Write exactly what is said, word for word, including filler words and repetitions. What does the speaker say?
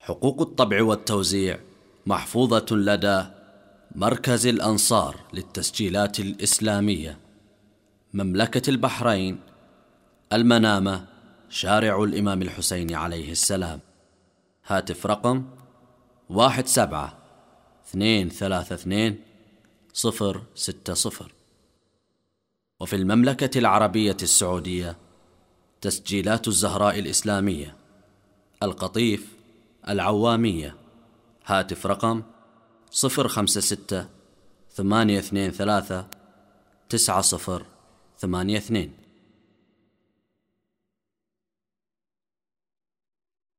حقوق الطبع والتوزيع محفوظة لدى مركز الأنصار للتسجيلات الإسلامية، مملكة البحرين، المنامة، شارع الإمام الحسين عليه السلام. هاتف رقم واحد سبعة اثنين ثلاثة اثنين صفر ستة صفر. وفي المملكة العربية السعودية تسجيلات الزهراء الإسلامية، القطيف، العوامية. هاتف رقم صفر خمسة ستة ثمانية اثنين ثلاثة تسعة صفر ثمانية اثنين.